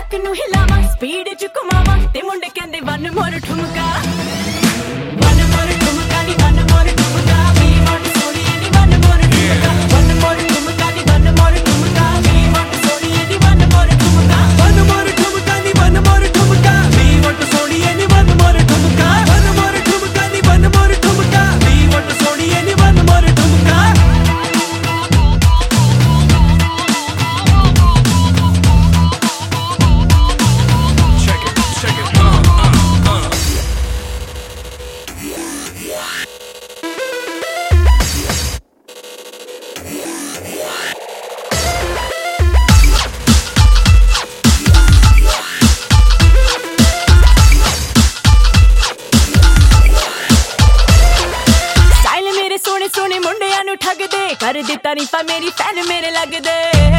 track नू हिलावा speed च घुमावा ते मुंडे कहंदे वन मोर ठुमका वन मोर ठुमका नी वन मोर ठुमका वी वांट सोनिए नी वन मोर ठुमका वन मोर ठुमका नी वन मोर ठुमका वी वांट सोनिए नी वन मोर ठुमका वन मोर ठुमका नी वन मोर ठुमका वी वांट सोनिए नी वन मोर ठुमका वन मोर ठुमका नी वन मोर ठुमका वी वांट सोनिए नी वन मोर ठुमका सोने सोने मुंडियां नू ठग दे कर दी तारीफा मेरी फैन मेरे लगदे